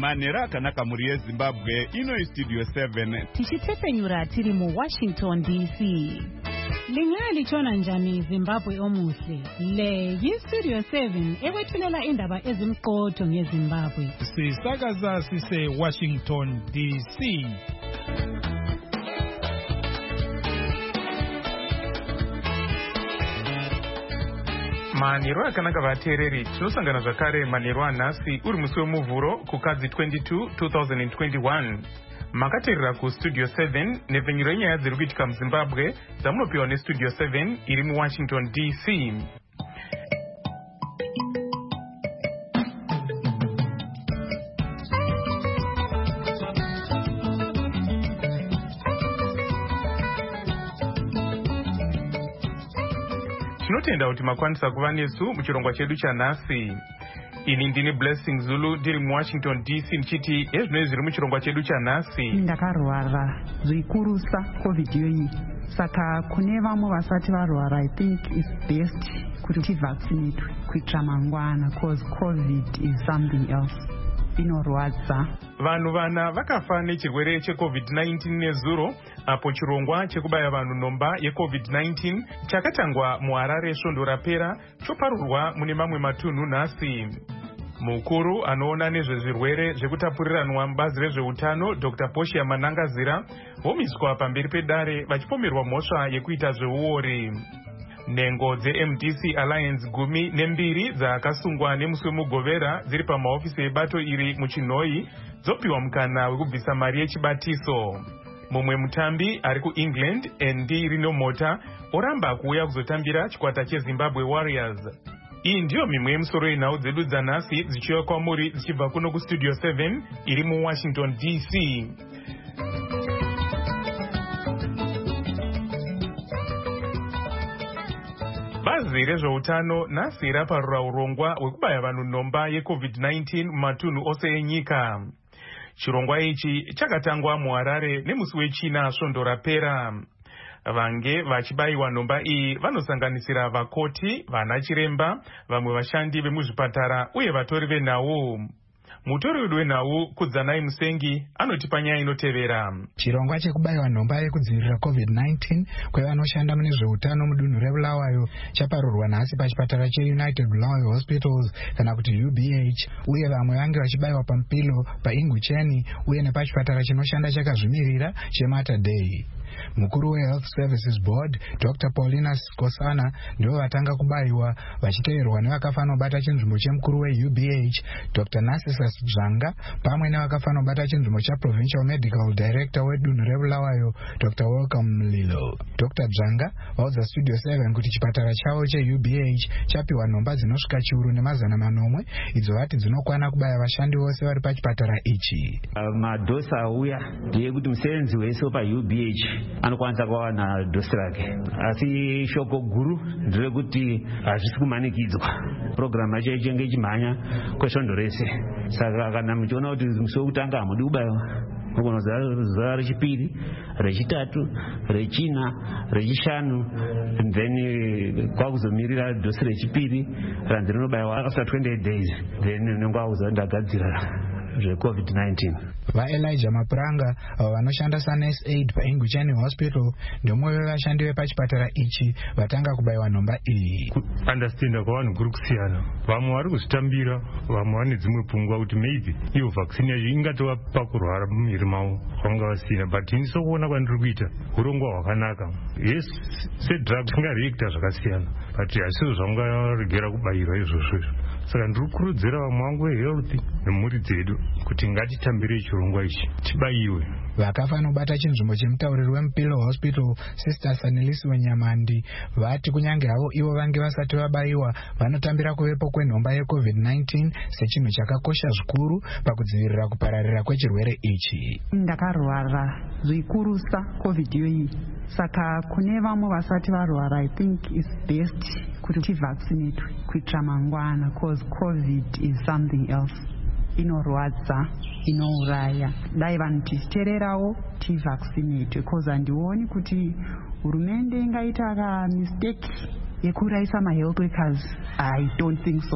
manhero akanaka muri yezimbabwe. Ino Studio 7 tichitepfenyura tiri muWashington DC. Lingali chona njani Zimbabwe omuhle. Le yiStudio 7 ewethulela indaba ezimqotho ngeZimbabwe. Sisakaza sise Washington DC. Manhero akanaka vateereri, tinosangana zvakare manhero anhasi uri musi wemuvhuro kukadzi 22 2021. Makateerera kuStudio 7 nepfenyuro yenyaya dziri kuitika muZimbabwe dzamunopiwa neStudio 7 iri muWashington DC. Tinotenda kuti makwanisa kuva nesu muchirongwa chedu chanhasi. Ini ndini Blessing Zulu ndiri muWashington DC ndichiti ezvinoi zviri muchirongwa chedu chanhasi. Ndakarwara zvikurusa COVID yoyi. Saka kune vamwe vasati varwara, I think it's best kuti tivaccinatwe kuitira mangwana, cause COVID is something else. Inorwadza. Vanhu vana vakafa nechirwere cheCovid-19 nezuro apo chirongwa chekubaya vanhu nhomba yeCovid-19 chakatangwa muHarare svondo rapera choparurwa mune mamwe matunhu nhasi. Mukuru anoona nezvezvirwere zvekutapuriranwa mubazi rezveutano Dr. Poshia Manangazira vomiswa pamberi pedare vachipomerwa mhosva yekuita zveuori. Nhengo dzeMDC Alliance 12 dzakasungwa nemusi wemugovera dziri pamahofisi ebato iri muChinhoyi dzopiwa mukana wekubvisa mari yechibatiso. Mumwe mutambi ari kuEngland Andy Rinomota oramba kuuya kuzotambira chikwata cheZimbabwe Warriors. Iyi ndiyo mimwe yemusoro yenhau dzedu dzanhasi dzichiuya kwamuri dzichibva kuno kuStudio 7 iri muWashington DC. Bazi rezveutano nhasi raparura urongwa hwekubaya vanhu nhomba yeCovid-19 mumatunhu ose enyika. Chirongwa ichi chakatangwa muHarare nemusi wechina svondo rapera. Vange vachibayiwa nhomba iyi vanosanganisira vakoti, vanachiremba, vamwe vashandi vemuzvipatara uye vatori venhau. Mutori wedu wenhau Kudzanai Musengi anotipa nyaya inotevera. Chirongwa chekubayiwa nhomba yekudzivirira COVID-19 kwevanoshanda mune zveutano mudunhu reBulawayo chaparurwa nhasi pachipatara cheUnited Bulawayo Hospitals kana kuti UBH, uye vamwe vange vachibayiwa paMpilo, paIngucheni uye nepachipatara chinoshanda chakazvimirira cheMater Dei. Mukuru weHealth Services Board Dr. Paulina Skosana ndivo vatanga kubayiwa vachiteverwa nevakafanobata chinzvimbo chemukuru weUBH Dr. Narcissus Dzvanga pamwe nevakafanobata chinzvimbo chaProvincial Medical Director wedunhu reBulawayo Dr. Welcome Mlilo. Dr. Dzvanga vaudza Studio 7 kuti chipatara chavo cheUBH chapiwa nhomba dzinosvika chiuru ne500 idzo vati dzinokwana kubaya vashandi vose vari pachipatara ichi. Madosi auya ndeyekuti musevenzi wese paUBH anokwanisa kuwana dosi rake, asi shoko guru nderekuti hazvisi kumanikidzwa. Programu yacho ichenge ichimhanya kwesvondo rese. Saka kana muchiona kuti musi wekutanga hamudi kubayiwa, mugona zuva rechipiri, rechitatu, rechina, rechishanu, then kwakuzomirira dosi rechipiri ranzi rinobayiwa after 28 days, then nengwakuza ndagadzira zveCovid-19. VaElijah Mapuranga vanoshanda saNurse Aid paIngucheni Hospital ndomwe vevashandi vepachipatara ichi vatanga kubayiwa nhomba iyi. Understand kwavanhu kuri kusiyana. Vamwe vari kuzvitambira, vamwe vane dzimwe pfungwa kuti maybe iyo vaccine yacho ingatova pakurwara mumiri mavo kwanga vasina, but ini sokuona kwandiri kuita urongwa hwakanaka. Yes, sedrug tingareacta zvakasiyana, but hasizvo zvamungaregera kubayirwa izvozvo. Saka ndiri kukurudzira vamwe vangu vehealth nemhuri dzedu kuti ngatitambire chirongwa ichi tibayiwe. Vakafanobata chinzvimbo chemutauriri weMpilo Hospital Sister Sanelisi Wenyamandi vati kunyange havo ivo vange vasati vabayiwa vanotambira kuvepo kwenhomba yeCovid-19 sechinhu chakakosha zvikuru pakudzivirira kupararira kwechirwere ichi. Ndakarwara zvikurusa COVID yoyi. Saka kune vamwe vasati varwara, I think it's best kuti tivaccinatwe kuitira mangwana, cause COVID is something else. Inorwadza, inouraya. Dai vanhu tichiteererawo tivaccinatwe, cause handioni kuti hurumende ingaita mistake yekurayisa mahealth workers. I don't think so.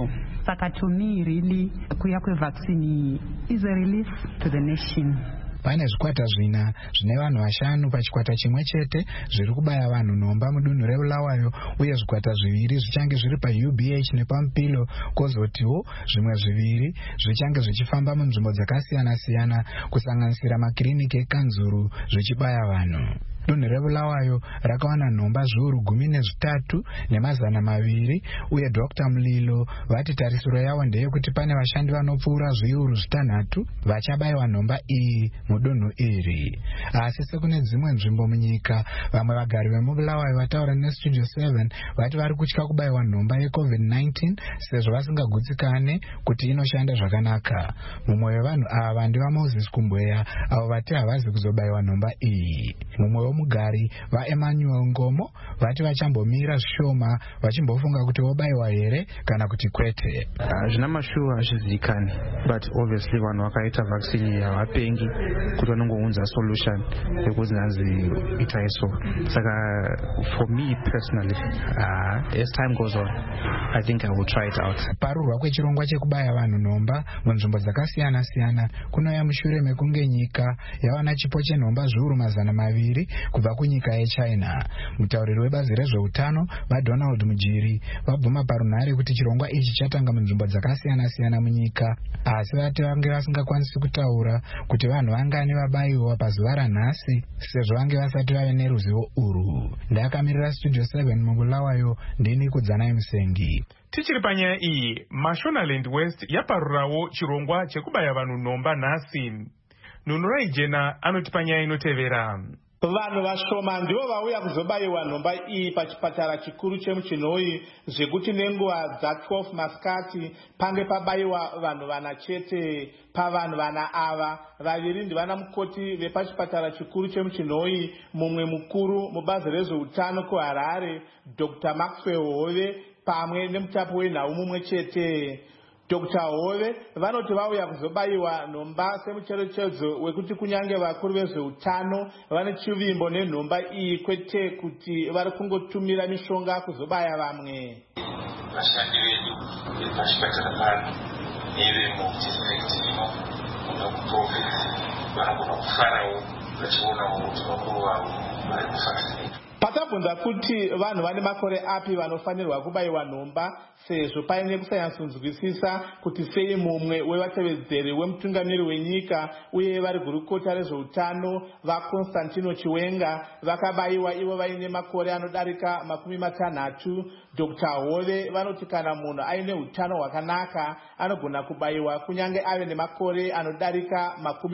saka to me really kuuya kwevaccine is a relief to the nation. Pane zvikwata zvina zvine vanhu vashanu pachikwata chimwe chete zviri kubaya vanhu nhomba mudunhu reBulawayo, uye zvikwata zviviri zvichange zviri paUBH nepaMupilo, kwozotiwo zvimwe zviviri zvichange zvichifamba munzvimbo dzakasiyana-siyana kusanganisira makiriniki eKanzuru zvichibaya vanhu. Dunhu reBulawayo rakawana nhomba zviuru 13 nemazana 200, uye Dr. Mlilo vati tarisiro yavo ndeyekuti pane vashandi vanopfuura zviuru 6 vachabayiwa nhomba iyi mudunhu iri. Asi sekune dzimwe nzvimbo munyika, vamwe vagari vemuBulawayo vataura neStudio 7 vati vari kutya kubayiwa nhomba yeCovid-19 sezvo vasingagutsikane kuti inoshanda zvakanaka. Mumwe wevanhu ava ndivaMoses Kumbweya, avo vati havazi kuzobayiwa nhomba iyi. Mumwe mugari vaEmmanuel Ngomo vati vachambomira zvishoma vachimbofunga kuti vobayiwa here kana kuti kwete. Zvina mashuwa hazvizivikani, but obviously vanhu vakaita vaccine havapengi kuti vanongounza solution yekuti nanzi itai so. Saka for me personally, as time goes on, I think I will try it out. Parurwa kwechirongwa chekubaya vanhu nhomba munzvimbo dzakasiyana-siyana kunouya mushure mekunge nyika yawana chipo chenhomba zviuru 200 kubva kunyika yeChina. Mutauriri webazi rezveutano vaDonald Mujiri vabvuma parunhare kuti chirongwa ichi chatanga munzvimbo dzakasiyana-siyana munyika, asi vati vange vasingakwanisi kutaura kuti vanhu vangani vabayiwa pazuva ranhasi sezvo vange vasati vave neruzivo urwu. Ndakamirira Studio 7 muBulawayo, ndini Kudzanai Musengi. Tichiri panyaya iyi, Mashonaland West yaparurawo chirongwa chekubaya vanhu nhomba nhasi. Nunurai Jena anoti panyaya inotevera. Vanhu vashoma ndivo vauya kuzobayiwa nhomba iyi pachipatara chikuru chemuChinhoyi, zvekuti nenguva dza12 masikati pange pabayiwa vanhu vana chete. Pavanhu vana ava, vaviri ndivana mukoti vepachipatara chikuru chemuChinhoyi, mumwe mukuru mubazi rezveutano kuHarare, Dr. Maxwell Hove, pamwe nemutapi wenhau mumwe chete. Dr. Hove vanoti vauya kuzobayiwa nhomba semucherechedzo wekuti kunyange vakuru vezveutano vane chivimbo nenhomba iyi, kwete kuti vari kungotumira mishonga kuzobaya vamwe. Vashandi vedu vepachipatara pano nevemudisirikiti ino nekuprofesi vanogona kufarawo vachionawo kuti vakuru vavo vari kuvhakisineta. Patabvunza kuti vanhu vane makore api vanofanirwa kubayiwa nhomba, sezvo paine kusanyatsonzwisisa kuti sei mumwe wevatevedzeri wemutungamiri wenyika uye vari gurukota rezveutano vaConstantino Chiwenga vakabayiwa ivo vaine makore anodarika 60. Dr. Hove vanoti kana munhu aine utano hwakanaka anogona kubayiwa kunyange ave nemakore anodarika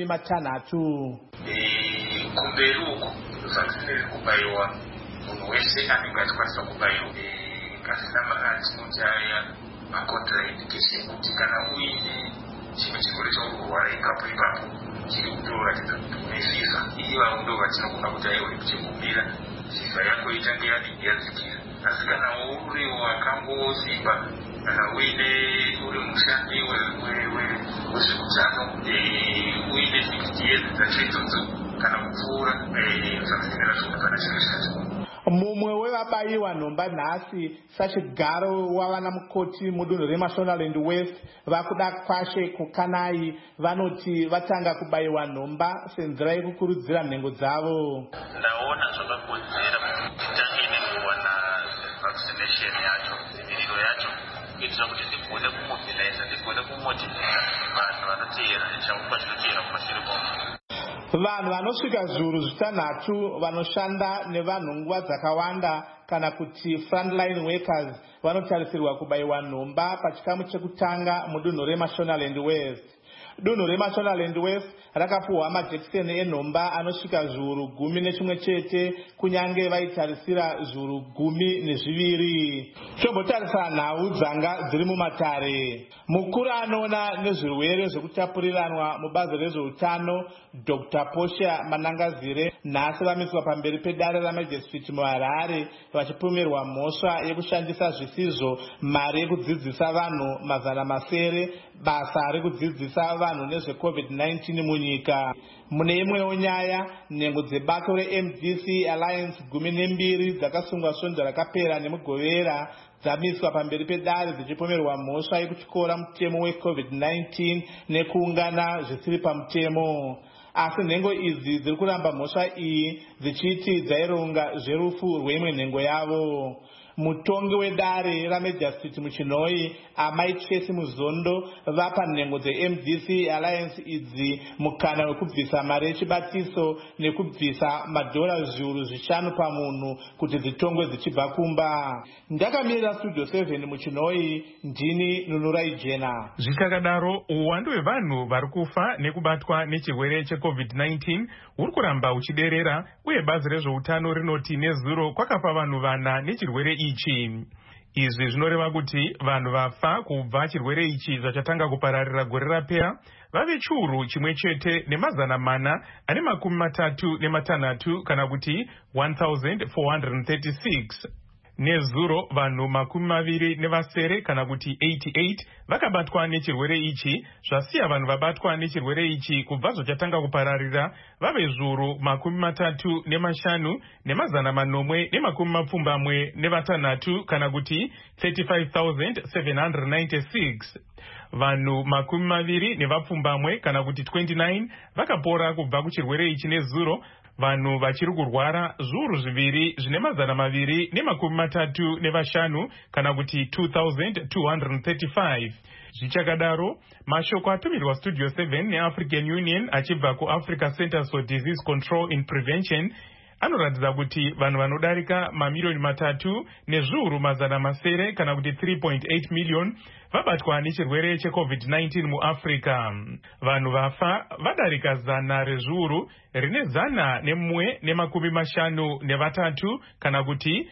60. Kumberi uko vaccine iri kubayiwa munhu wese anenge achikwanisa kubayiwa, pasina tinoti aya macontraindication, kuti kana uine chimwe chirwere chaurikuvara ipapo chiri kutoratidza kuti une fiva, ivavo ndo vatinogona kuti aiwa kuchigumira fiva yako itange yadzikira. Asi kana uri wakangosimba, kana uri mushandi wezveutano uine 50 years dzachaidzodzo kana kupfuura, zvakusimira zvinokana chiro chacho. Mumwe wevabayiwa nhomba nhasi sachigaro wavana mukoti mudunhu reMashonaland West vakuda kwashe kukanai vanoti vatanga kubayiwa nhomba senzira yekukurudzira nhengo dzavo. Ndaona zvakakodzera kuti titange nekuwana vaccination yacho, dziviriro yacho, kuitira kuti tigone kumobiliza, tigone kumotivisa vanhu vanoteera nechaupa chinoteera kumashure kwavo. Vanhu vanosvika zviuru 6 vanoshanda nevanhu nguva dzakawanda kana kuti frontline workers vanotarisirwa kubayiwa nhomba pachikamu chekutanga mudunhu reMashonaland West. Dunhu reMashonaland West rakapuhwa majekiseni enhomba anosvika zviuru 11 chete, kunyange vaitarisira zviuru 12. Tombotarisa nhau dzanga dziri mumatare. Mukuru anoona nezvirwere zvekutapuriranwa mubazi rezveutano Dr. Posha Manangazire nhasi vamiswa pamberi pedare ramajistrate muHarare vachipomerwa mhosva yekushandisa zvisizvo mari yekudzidzisa vanhu 700 basa rekudzidzisa vanhu nezveCovid-19 munyika. Mune imwewo nyaya, nhengo dzebako reMDC Alliance 12 dzakasungwa svondo rakapera nemugovera dzamiswa pamberi pedare dzichipomerwa mhosva yekutyora mutemo weCovid-19 nekuungana zvisiri pamutemo. Asi nhengo idzi dziri kuramba mhosva iyi dzichiti dzaironga zverufu rweimwe nhengo yavo. Mutongi wedare raMajor Street muChinoi, Amai Chesi Muzondo, vapa nhengo dzeMDC Alliance idzi mukana wekubvisa mari yechibatiso nekubvisa madhora zviuru 5 pamunhu kuti dzitongwe dzichibva kumba. Ndakamirira Studio 7 muChinoi, ndini Nunurai Jena. Zvichakadaro, uwandu hwevanhu vari kufa nekubatwa nechirwere cheCovid-19 uri kuramba uchiderera, uye bazi rezveutano rinoti nezuro kwakafa vanhu 4 nechirwere ichi. Izvi zvinoreva kuti vanhu vafa kubva chirwere ichi zvachatanga kupararira gore rapera vave chiuru chimwe chete nemazana 436 kana kuti 1436. Nezuro vanhu 27 kana kuti 88 vakabatwa nechirwere ichi, zvasiya vanhu vabatwa nechirwere ichi kubva zvachatanga kupararira vave zviuru 35 nemazana 876 kana kuti 35,796. Vanhu 20 kana kuti 29 vakapora kubva kuchirwere ichi nezuro. Vanhu vachiri kurwara zviuru 2,235 kana kuti 2,235. Zvichakadaro, mashoko atumirwa Studio 7 neAfrican Union achibva kuAfrica Centers for Disease Control and Prevention anoratidza kuti vanhu vanodarika mamiliyoni 3 nezviuru 700 kana kuti 3.8 million vabatwa nechirwere cheCovid-19 muAfrica. Vanhu vafa vadarika 100 rezviuru rine 153 kana kuti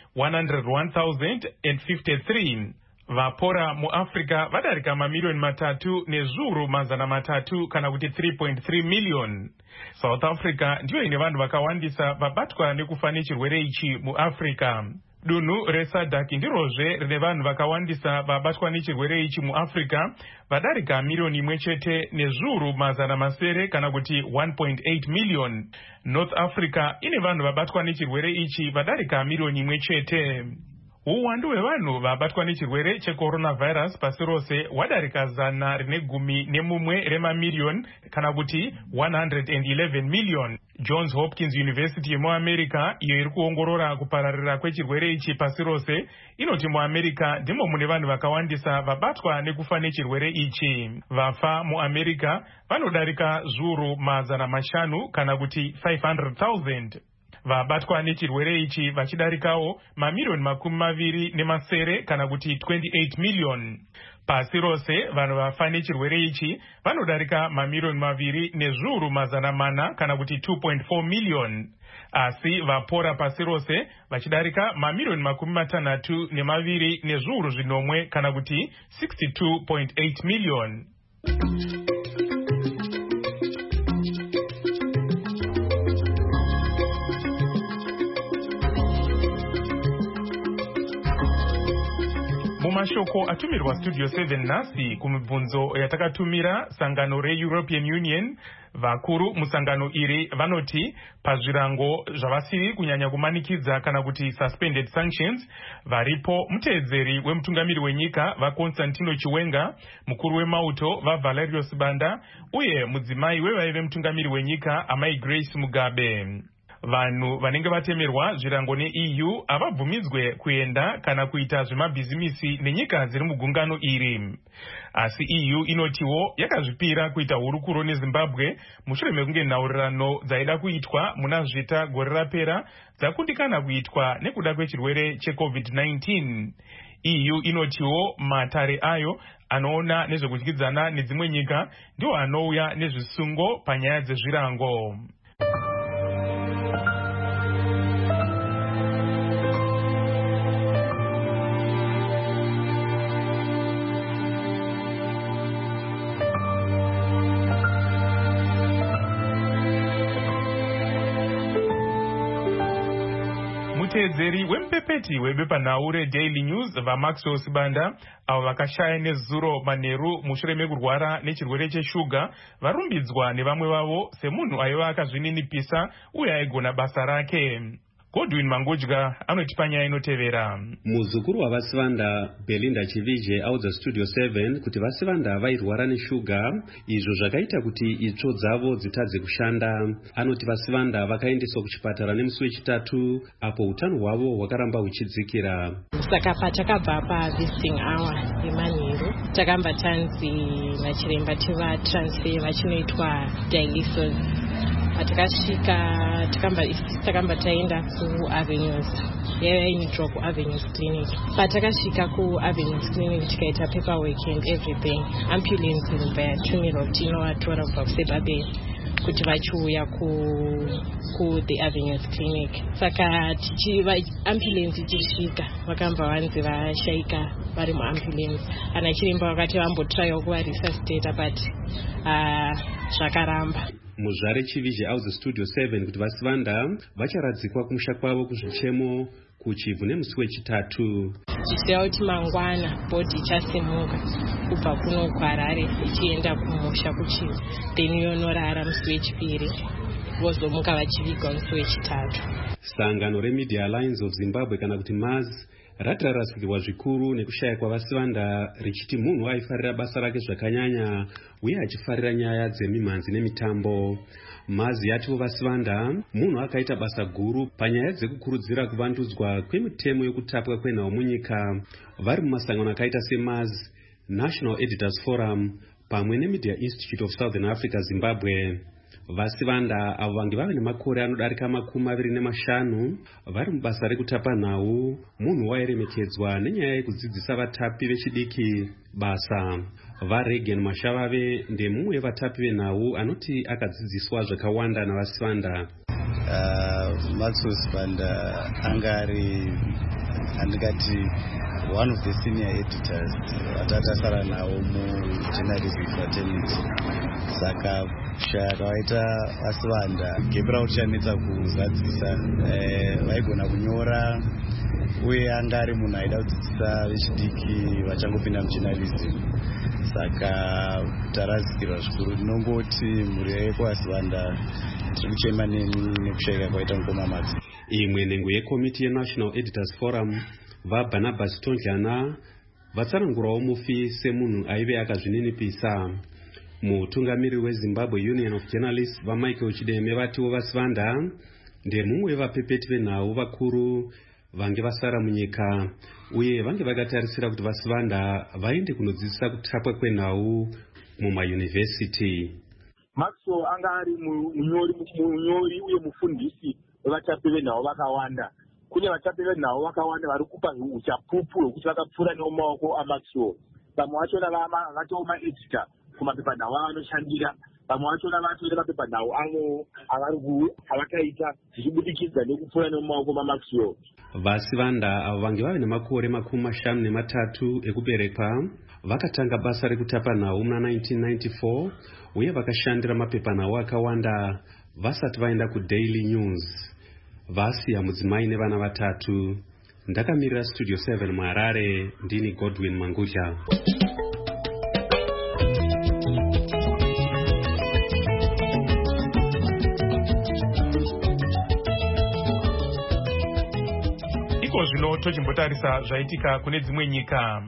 101,053. Vapora muAfrica vadarika mamiliyoni 3 nezviuru 300 kana kuti 3.3 million. South Africa ndiyo ine vanhu vakawandisa vabatwa nekufa nechirwere ichi muAfrica. Dunhu reSADC ndirozve rine vanhu vakawandisa vabatwa nechirwere ichi muAfrica vadarika miliyoni 1 chete nezviuru 900 kana kuti 1.8 million. North Africa ine vanhu vabatwa nechirwere ichi vadarika miliyoni 1 chete. Uwandu hwevanhu vabatwa nechirwere checoronavirus pasi rose hwadarika 111 remamiliyoni kana kuti 111 million. Johns Hopkins University yemuAmerica, iyo iri kuongorora kupararira kwechirwere ichi pasi rose, inoti muAmerica ndimo mune vanhu vakawandisa vabatwa nekufa nechirwere ichi. Vafa muAmerica vanodarika zviuru 500 kana kuti 500,000. Vabatwa nechirwere ichi vachidarikawo mamiliyoni 20 kana kuti 28 million. Pasi rose vanhu vafa nechirwere ichi vanodarika mamiliyoni 2 nezviuru 400 kana kuti 2.4 million. Asi vapora pasi rose vachidarika mamiliyoni 62 nezviuru 9 kana kuti 62.8 million. Mumashoko atumirwa Studio 7 nhasi kumibvunzo yatakatumira sangano reEuropean Union, vakuru musangano iri vanoti pazvirango zvavasiri kunyanya kumanikidza kana kuti suspended sanctions varipo muteedzeri wemutungamiri wenyika vaConstantino Chiwenga, mukuru wemauto vaValerio Sibanda uye mudzimai wevaive mutungamiri wenyika Amai Grace Mugabe. Vanhu vanenge vatemerwa zvirango neEU havabvumidzwe kuenda kana kuita zvemabhizimisi nenyika dziri mugungano iri. Asi EU inotiwo yakazvipira kuita hurukuro neZimbabwe mushure mekunge nhaurirano dzaida kuitwa muna Zvita gore rapera dzakundikana kuitwa nekuda kwechirwere cheCovid-19. EU inotiwo matare ayo anoona nezvekudyidzana nedzimwe nyika ndiwo anouya nezvisungo panyaya dzezvirango. Muteedzeri wemupepeti webepanhau reDaily News vaMaxwell Sibanda avo vakashaya nezuro manheru mushure mekurwara nechirwere cheshuga varumbidzwa nevamwe vavo semunhu aiva akazvininipisa uye aigona basa rake. Godwin Mangudya anoti panyaya inotevera. Muzukuru wavasivanda Belinda Chivije audza Studio 7 kuti vasivanda vairwara neshuga, izvo zvakaita kuti itsvo dzavo dzitadze kushanda. Anoti vasivanda vakaendeswa kuchipatara nemusi wechitatu apo utano hwavo hwakaramba huchidzikira. Saka patakabva pa-visiting hour yemanheru takamba tanzi nachiremba tiva-transfer vachinoitwa dialysis. Patakasvika takamba taenda kuAvenues yainoitwa kuAvenues Clinic. Patakasvika kuAvenues Clinic tikaita paperwork and everything, ambulance inobva yatumirwa kuti inovatora kubva kuSebabeni kuti vachiuya ku-the Avenues Clinic. Saka ambulance ichisvika vakamba vanzi vashaika vari muambulance. Ana chiremba vakati vambotrayawo kuvaresuscita but zvakaramba. Muzvare Chivije audza Studio 7 kuti vasivanda vacharadzikwa kumusha kwavo kuzvichemo kuchivhu nemusi wechitatu. Tichiziva kuti mangwana bhodhi ichasimuka kubva kuno kuHarare ichienda kumusha kuchivhu, then yonorara musi wechipiri vozomuka vachivigwa musi wechitatu. Sangano reMedia Alliance of Zimbabwe kana kuti MAZ rati rarasikirwa zvikuru nekushaya kwavasivanda richiti munhu aifarira basa rake zvakanyanya uye achifarira nyaya dzemimhanzi nemitambo. MAZ yatiwo vasivanda munhu akaita basa guru panyaya dzekukurudzira kuvandudzwa kwemitemo yokutapwa kwenhau munyika. Vari mumasangano akaita seMAZ, National Editors Forum pamwe neMedia Institute of Southern Africa Zimbabwe. Vasivanda avo vange vave nemakore anodarika 25 vari mubasa rekutapa nhau, munhu wairemekedzwa nenyaya yekudzidzisa vatapi vechidiki basa. VaRegan Mashavave ndemumwe vatapi venhau anoti akadzidziswa zvakawanda navasivanda. Maxwell Sibanda anga ari andikati one of the senior editors atatasara nawo mujournalism fraternity. Saka kushaya kwaita vasivanda gepi ravo tichanetsa kuzadzisa, vaigona kunyora uye anga ari munhu aida kudzidzisa vechidiki vachangopinda mujournalism. Saka tarazikirwa zvikuru. Ndinongoti mhuri yekwasivanda tiri kuchema nekushayika kwaita mukoma Max. Imwe nhengo yekomiti yeNational Editors Forum vaBarnabas Tondlana vatsanangurawo mufi semunhu aive akazvininipisa. Mutungamiriri weZimbabwe Union of Journalists vaMichael Chideme vatiwo vasivanda ndemumwe vapepeti venhau vakuru vange vasara munyika uye vange vakatarisira kuti vasivanda vaende kunodzidzisa kutapwa kwenhau mumayunivhesiti. Maxwell anga ari munyori uye mufundisi wevatapi venhau vakawanda. Kune vatapi venhau vakawanda vari kupa uchapupu hwekuti vakapfuura nemaoko aMaxwell. Vamwe vachona vatoo maedita kumapepanhau avanoshandira, vamwe vachona vatore mapepanhau avo avakaita zvichibudikidza nekupfuura nemaoko maMaxwell. Vasivanda avo vange vave nemakore 53 ekuberekwa vakatanga basa rekutapa nhau muna 1994 uye vakashandira mapepanhau akawanda vasati vaenda kuDaily News. Vasiya mudzimai nevana vatatu. Ndakamirira Studio 7 muHarare, ndini Godwin Mangudya. Iko zvino tochimbotarisa zvaitika kune dzimwe nyika.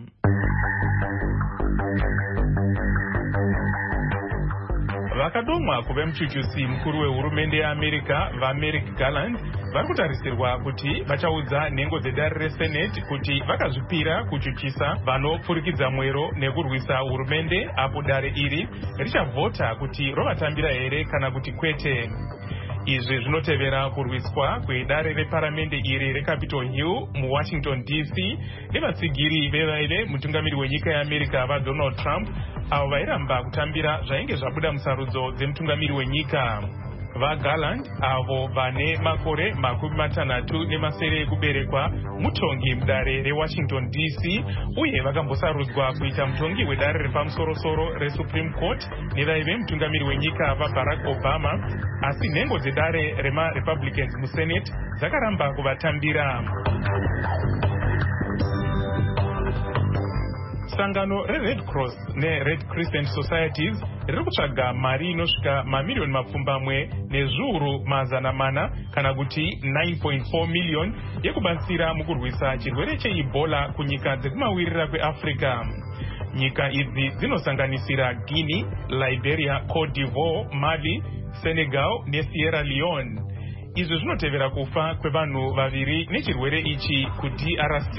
Vakadomwa kuve muchuchusi mukuru wehurumende yeAmerica vaMerrick Garland vari kutarisirwa kuti vachaudza nhengo dzedare reSenate kuti vakazvipira kuchuchisa vanopfurikidza mwero nekurwisa hurumende apo dare iri richavhota kuti rovatambira here kana kuti kwete. Izvi zvinotevera kurwiswa kwedare reparamende iri reCapitol Hill muWashington DC nevatsigiri vevaive mutungamiri wenyika yeAmerica vaDonald Trump avo vairamba kutambira zvainge zvabuda musarudzo dzemutungamiri wenyika. VaGarland avo vane makore 67 ekuberekwa mutongi mudare reWashington DC uye vakambosarudzwa kuita mutongi wedare repamusorosoro reSupreme Court nevaive mutungamiri wenyika vaBarack Obama, asi nhengo dzedare remaRepublicans muSenate dzakaramba kuvatambira. sangano reRed Cross neRed Crescent Societies riri kutsvaga mari inosvika mamiliyoni mapfumbamwe nezviuru mazana mana kana kuti 9.4 miliyoni yekubatsira mukurwisa chirwere cheEbola kunyika dzekumawirira kweAfrica. Nyika idzi dzinosanganisira Guinea, Liberia, Cote d'Ivoire, Mali, Senegal neSierra Leone. Izvi zvinotevera kufa kwevanhu vaviri nechirwere ichi kuDRC.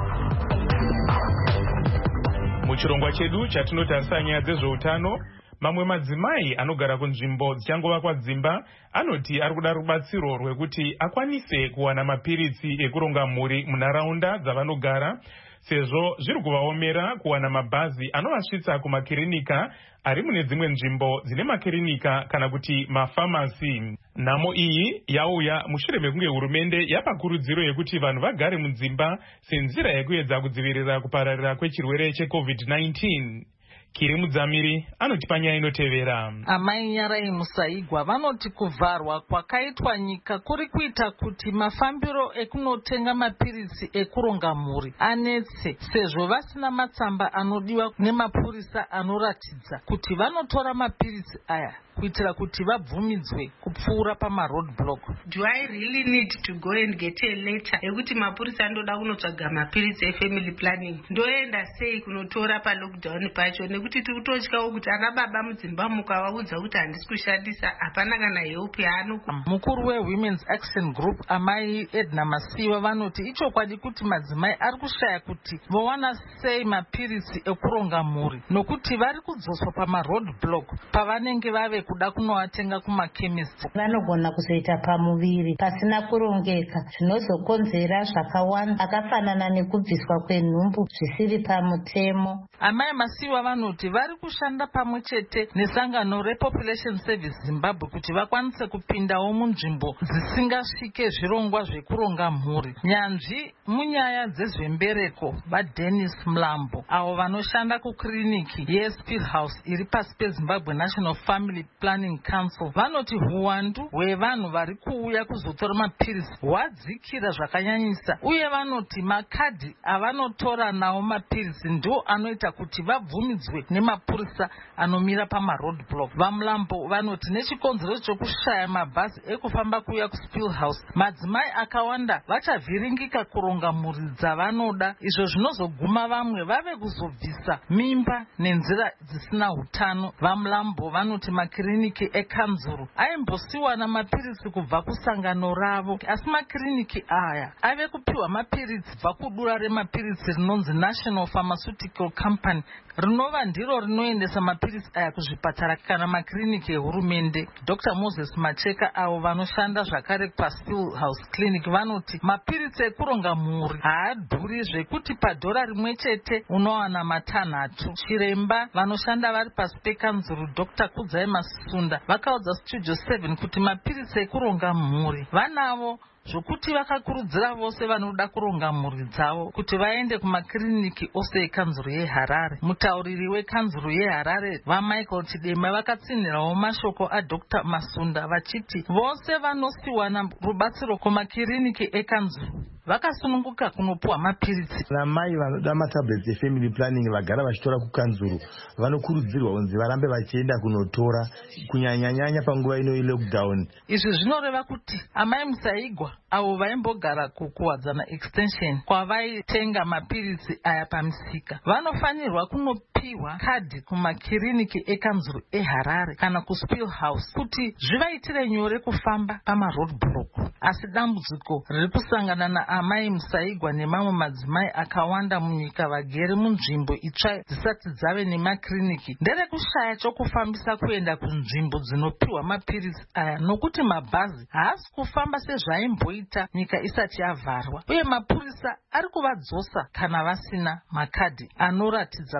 Muchirongwa chedu chatinotarisa nyaya dzezveutano, mamwe madzimai anogara kunzvimbo dzichangovakwa dzimba anoti ari kuda rubatsiro rwekuti akwanise kuwana mapiritsi ekuronga mhuri munharaunda dzavanogara, sezvo zviri kuvaomera kuwana mabhazi anovasvitsa kumakirinika ari mune dzimwe nzvimbo dzine makirinika kana kuti mafamasi. Nhamo iyi yauya mushure mekunge hurumende yapa kurudziro yekuti vanhu vagare mudzimba senzira yekuedza kudzivirira kupararira kwechirwere cheCovid-19. Kiri Mudzamiri anotipa nyaya inotevera. Amai Nyarai Musaigwa vanoti kuvharwa kwakaitwa nyika kuri kuita kuti mafambiro ekunotenga mapiritsi ekuronga mhuri anetse, sezvo vasina matsamba anodiwa nemapurisa anoratidza kuti vanotora mapiritsi aya kuitira kuti vabvumidzwe kupfuura pamaroadblock. Do I really need to go and get a letter yekuti mapurisa anoda kunotsvaga mapiritsi efamily planning? Ndoenda sei kunotora palockdown pacho nekuti tiri kutotyawo kuti ana baba mudzimba mukavaudza kuti handisi kushandisa hapana kana help yaanoku. Mukuru weWomen's Action Group Amai Edna Masiva vanoti ichokwadi kuti madzimai ari kushaya kuti vowana sei mapiritsi ekuronga mhuri nokuti vari kudzoswa pamaroadblock pavanenge vave kuda kunoatenga kumakhemist. Vanogona kuzoita pamuviri pasina kurongeka zvinozokonzera zvakawanda akafanana nekubviswa kwenhumbu zvisiri pamutemo. Amai Masiva vanoti vari kushanda pamwe chete nesangano rePopulation Service Zimbabwe kuti vakwanise kupindawo munzvimbo dzisingasvike zvirongwa zvekuronga mhuri. Nyanzvi munyaya dzezvembereko vaDennis Mlambo avo vanoshanda kukiriniki yeSpearhouse iri pasi peZimbabwe National Family Planning Council vanoti huwandu hwevanhu vari kuuya kuzotora mapiritsi hwadzikira zvakanyanyisa, uye vanoti makadhi avanotora nawo mapiritsi ndiwo anoita kuti vabvumidzwe nemapurisa anomira pamaroadblock. VaMlambo vanoti nechikonzero chokushaya mabhazi ekufamba kuuya kuSpearhouse, madzimai akawanda vachavhiringika kuronga mhuri dzavanoda, izvo zvinozoguma vamwe vave kuzobvisa mimba nenzira dzisina hutano. VaMlambo vanoti makiriniki ekanzuru aimbosiwana mapiritsi kubva kusangano ravo, asi makiriniki aya ave kupiwa mapiritsi kubva kudura remapiritsi rinonzi National Pharmaceutical Company, rinova ndiro rinoendesa mapiritsi aya kuzvipatara kana makiriniki ehurumende. Dr. Moses Macheka avo vanoshanda zvakare paSpearhouse Clinic vanoti mapiritsi ekuronga mhuri haadhuri zvekuti padhora rimwe chete unowana matanhatu. Chiremba vanoshanda vari pasi pekanzuru Dr. Kudzai Masunda vakaudza Studio 7 kuti mapiritsi ekuronga mhuri vanavo, zvokuti vakakurudzira vose vanoda kuronga mhuri dzavo kuti vaende kumakiriniki ose ekanzuru yeHarare. Mutauriri wekanzuru yeHarare vaMichael Chidema vakatsinhirawo mashoko aDr. Masunda vachiti vose vanosiwana rubatsiro kumakiriniki ekanzuru vakasununguka kunopuwa mapiritsi. Namai vanoda matablets efamily planning vagara vachitora kukanzuru vanokurudzirwa kunzi varambe vachienda kunotora kunyanyanyanya panguva ino yelockdown. Izvi zvinoreva kuti Amai Musaigwa avo vaimbogara kukuwadzana extension kwavaitenga mapiritsi aya pamisika vanofanirwa kunopiwa kadhi kumakiriniki ekanzuru eHarare kana kuSpearhouse kuti zvivaitire nyore kufamba pamaroadblock. Asi dambudziko riri kusangana naAmai Musaigwa nemamwe madzimai akawanda munyika vagere munzvimbo itsva dzisati dzave nemakiriniki nderekushaya chokufambisa kuenda kunzvimbo dzinopiwa mapiritsi aya, nokuti mabhazi haasi kufamba sezvaimboita nyika isati yavharwa, uye mapurisa ari kuvadzosa kana vasina makadhi anoratidza kuti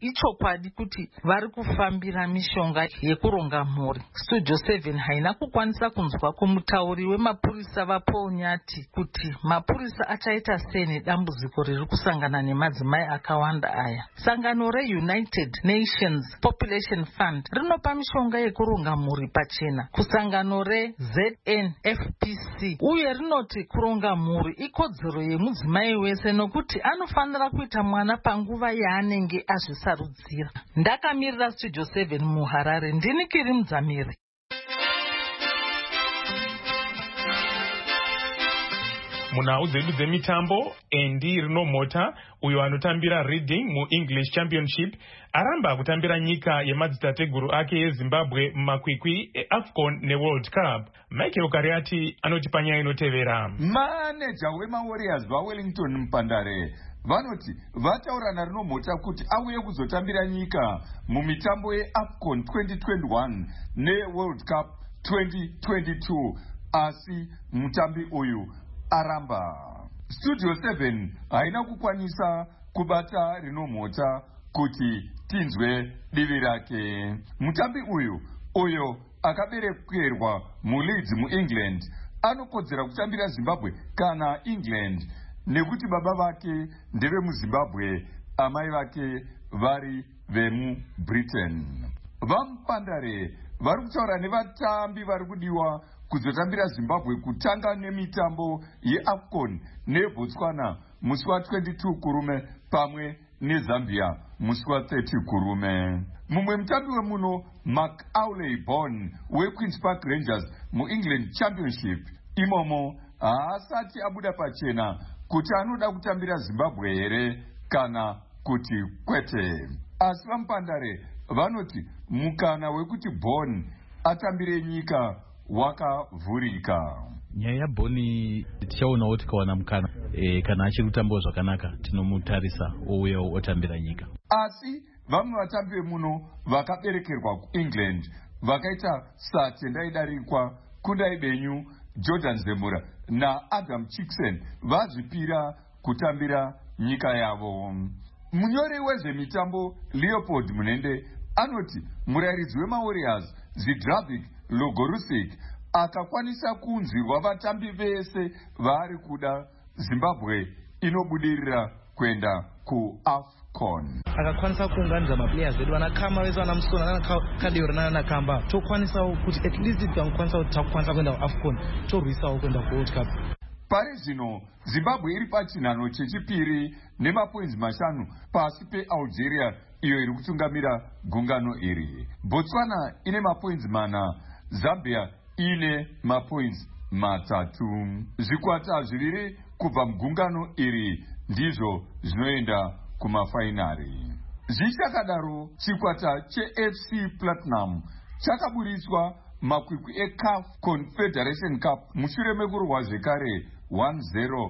ichokwadi kuti vari kufambira mishonga yekuronga mhuri. Studio 7 haina kukwanisa kunzwa kumutauri wemapurisa vaPaul Nyati kuti mapurisa achaita sei nedambudziko riri kusangana nemadzimai akawanda aya. Sangano reUnited Nations Population Fund rinopa mishonga yekuronga mhuri pachena kusangano reZNFPC uye rinoti kuronga mhuri ikodzero yemudzimai wese nokuti anofanira kuita mwana panguva yaanenge azvisarudzira. Ndakamirira Studio 7 muHarare, ndini Kiri Mudzamiri. Munhau dzedu dzemitambo, Andy Rinomota uyo anotambira Reading muEnglish Championship aramba kutambira nyika yemadzitateguru ake yeZimbabwe mumakwikwi eAFCON neWorld Cup. Michael Kariati anoti panyaya inotevera. Maneja wemaWarriors vaWellington Mpandare vanoti vataura naRinomota kuti auye kuzotambira nyika mumitambo yeAFCON 2021 neWorld Cup 2022 asi mutambi uyu aramba. Studio 7 haina kukwanisa kubata Rinomota kuti tinzwe divi rake. Mutambi uyo akaberekerwa muLeeds muEngland anokodzera kutambira Zimbabwe kana England nekuti baba vake ndeve muZimbabwe, amai vake vari vemuBritain. VaMpandare vari kutaura nevatambi vari kudiwa kuzotambira Zimbabwe kutanga nemitambo yeAFCON neBotswana musi wa22 kurume pamwe neZambia musi wa30 kurume. Mumwe mutambi wemuno McAuley Bourne weQueen's Park Rangers muEngland Championship imomo haasati abuda pachena kuti anoda kutambira Zimbabwe here kana kuti kwete. Asi vaMpandare vanoti mukana wekuti Bourne atambire nyika wakavhurika. Nyaya yaBourne tichaonawo tikawana mukana kana achiri kutambawo zvakanaka tinomutarisa ouya otambira nyika. Asi vamwe vatambi vemuno vakaberekerwa kuEngland vakaita Satendai Darikwa, Kundai Benyu, Jordan Zemura naAdam Chickson vazvipira kutambira nyika yavo. Munyori wezvemitambo Leopold Munende anoti murairidzi wemaWarriors Zidravik Logorusik akakwanisa kunzwirwa vatambi vese vari kuda Zimbabwe inobudirira kwenda kuAFCON. Akakwanisa kuunganidza maplayers vedu vanakama vese vanamusona nanakadeura nanakamba tokwanisawo kuti at least tikakwanisa kuti takukwanisa kuenda kuAFCON torwisawo kuenda kuWorld Cup. Pari zvino Zimbabwe iri pachinhano chechipiri nemapoints 5 pasi peAlgeria iyo iri kutungamira gungano iri. Botswana ine mapoints 4, Zambia ine mapoints 3. Zvikwata zviviri kubva mugungano iri ndizvo zvinoenda kumafainari. Zvichakadaro chikwata cheFC Platinum chakaburiswa makwikwi eCAF Confederation Cup mushure mekurwa zvekare 1-0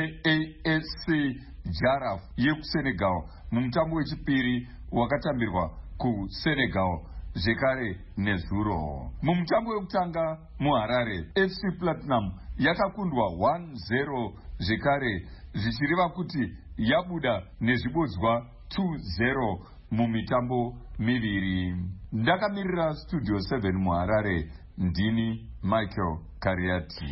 neASC Jaraf yekuSenegal mumutambo wechipiri wakatambirwa kuSenegal zvekare nezuro. Mumutambo wekutanga muHarare FC Platinum yakakundwa 1-0 zvekare zvichireva kuti yabuda nezvibodzwa 2-0 mumitambo miviri. Ndakamirira Studio 7 muHarare, ndini Michael Kariati.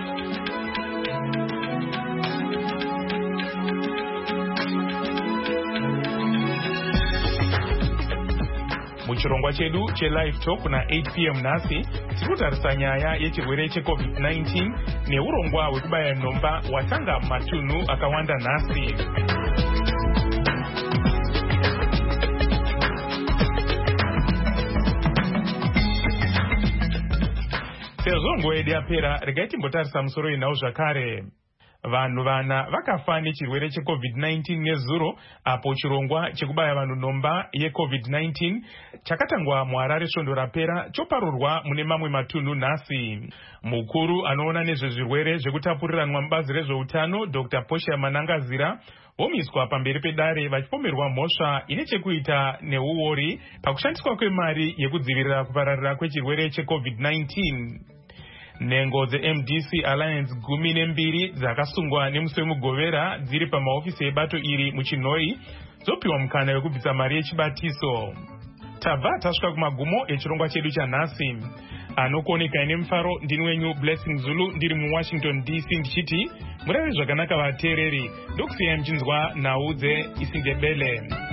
Muchirongwa chedu cheLive Talk na 8 p.m. nhasi tikutarisa nyaya yechirwere cheCovid-19 neurongwa hwekubaya nhomba watanga matunhu akawanda nhasi. Sezvo nguva yedu yapera, regai timbotarisa musoro yenhau zvakare. Vanhu vana vakafa nechirwere cheCovid-19 nezuro apo chirongwa chekubaya vanhu nhomba yeCovid-19 chakatangwa muHarare svondo rapera choparurwa mune mamwe matunhu nhasi. Mukuru anoona nezvezvirwere zvekutapuriranwa mubazi rezveutano Dr. Portia Manangazira vomiswa pamberi pedare vachipomerwa mhosva ine chekuita neuori pakushandiswa kwemari yekudzivirira kupararira kwechirwere cheCovid-19. Nhengo dzeMDC Alliance 12 dzakasungwa nemusi wemugovera dziri pamahofisi ebato iri muChinoi dzopiwa mukana wekubvisa mari yechibatiso. Tabva tasvika kumagumo echirongwa chedu chanhasi. Anokuoneka ine mufaro ndini wenyu Blessing Zulu ndiri muWashington DC ndichiti murave zvakanaka vateereri, ndokusiyai muchinzwa nhau dzeIsindebele.